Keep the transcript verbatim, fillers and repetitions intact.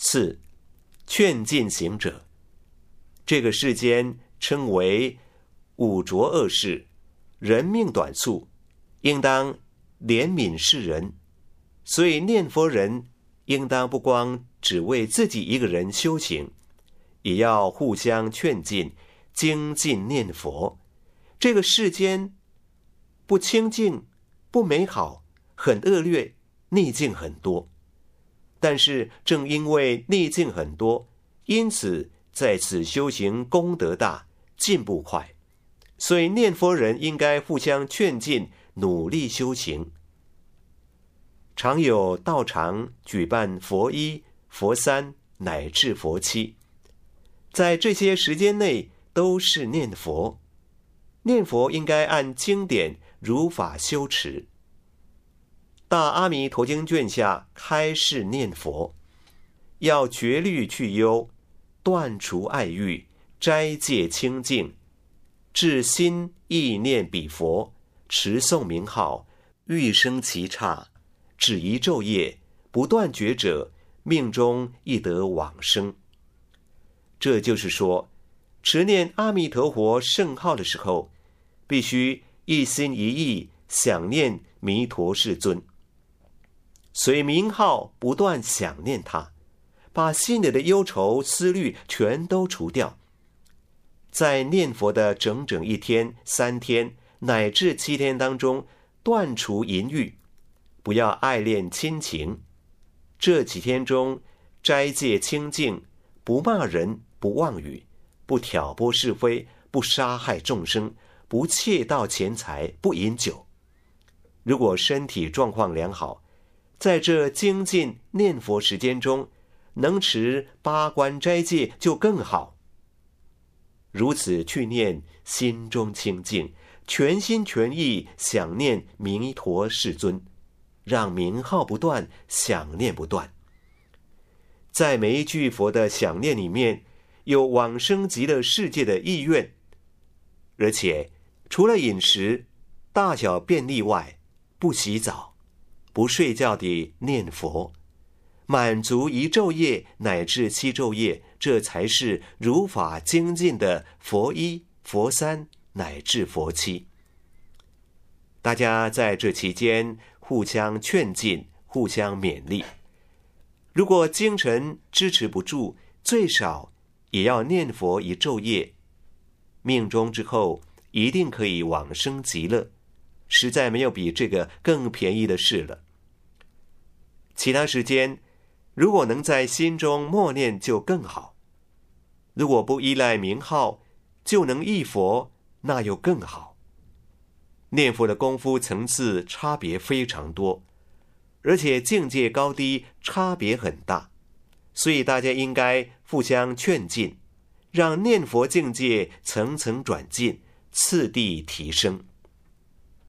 四、劝进行者。这个世间称为五浊恶世，人命短促，应当怜悯世人，所以念佛人应当不光只为自己一个人修行，也要互相劝进，精进念佛。这个世间不清净、不美好，很恶劣，逆境很多。但是正因为逆境很多，因此在此修行功德大，进步快。所以念佛人应该互相劝进，努力修行。常有道场举办佛一、佛三乃至佛七，在这些时间内都是念佛。念佛应该按经典如法修持。大阿弥陀经卷下开示念佛，要绝虑去忧，断除爱欲，斋戒清净，至心意念彼佛，持诵名号，欲生其刹，止一昼夜，不断觉者，命中亦得往生。这就是说，持念阿弥陀佛圣号的时候，必须一心一意想念弥陀世尊，随名号不断想念他，把心里的忧愁思虑全都除掉。在念佛的整整一天、三天乃至七天当中，断除淫欲，不要爱恋亲情。这几天中，斋戒清净，不骂人，不妄语，不挑拨是非，不杀害众生，不窃盗钱财，不饮酒。如果身体状况良好，在这精进念佛时间中，能持八关斋戒就更好。如此去念，心中清净，全心全意想念弥陀世尊，让名号不断，想念不断。在每一句佛的想念里面，有往生极乐世界的意愿。而且除了饮食、大小便例外，不洗澡、不睡觉地念佛，满足一昼夜乃至七昼夜，这才是如法精进的佛一、佛三乃至佛七。大家在这期间互相劝进，互相勉励。如果精神支持不住，最少也要念佛一昼夜，命中之后一定可以往生极乐，实在没有比这个更便宜的事了。其他时间如果能在心中默念就更好，如果不依赖名号就能忆佛，那又更好。念佛的功夫层次差别非常多，而且境界高低差别很大，所以大家应该互相劝进，让念佛境界层层转进，次第提升。